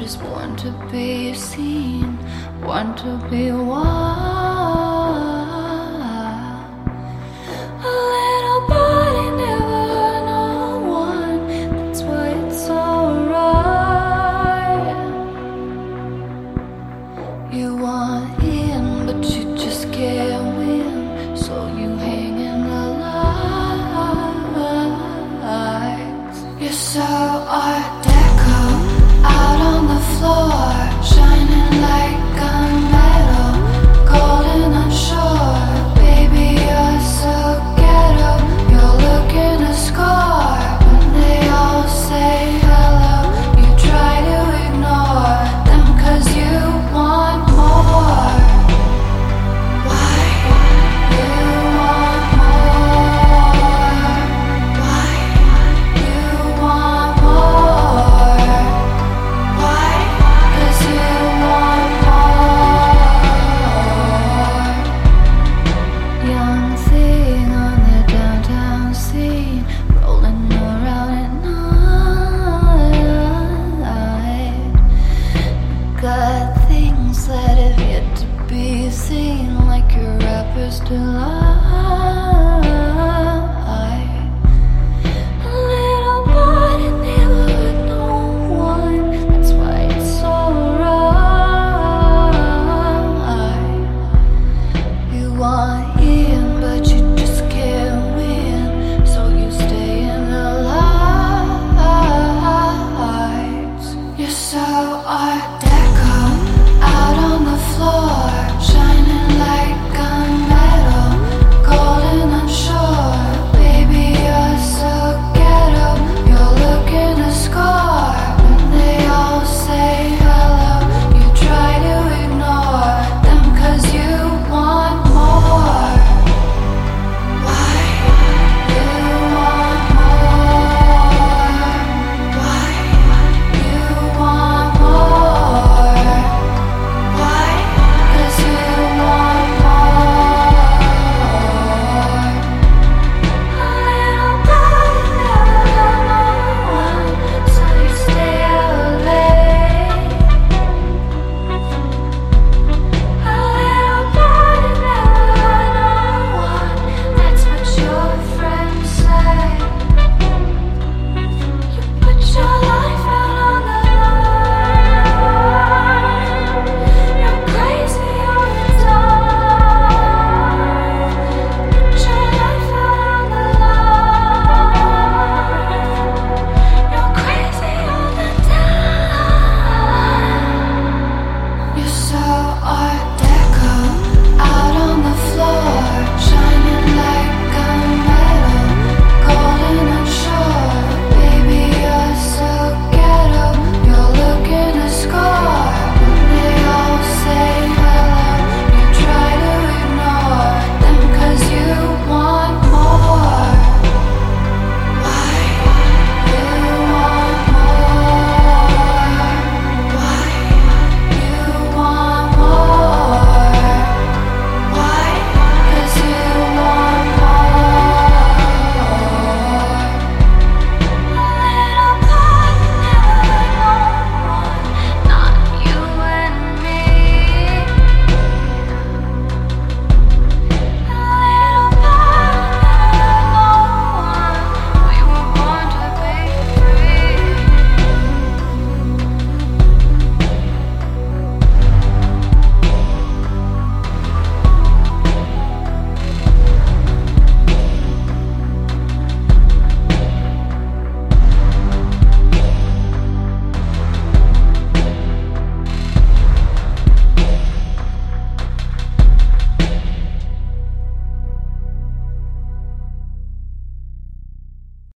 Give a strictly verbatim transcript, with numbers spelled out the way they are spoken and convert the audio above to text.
just born to be seen, born to be wild. A little body, never no one. That's why it's alright. You want in, but you just can't win, so you hang in the lights. You're so art deco, out on the floor, shining like gunmetal, golden unsure. Baby, you're so ghetto. You're looking to score when they all say hello. You try to ignore them 'cause you want more. Why you want more? Why you want more? Why? 'Cause you want more. Young thing on the downtown scene, rolling around at night. Got things that have yet to be seen, like your rapper's delight. A little body, never no one. That's why it's alright. You want in, but you just can't win, so you stay in the lights. You're so art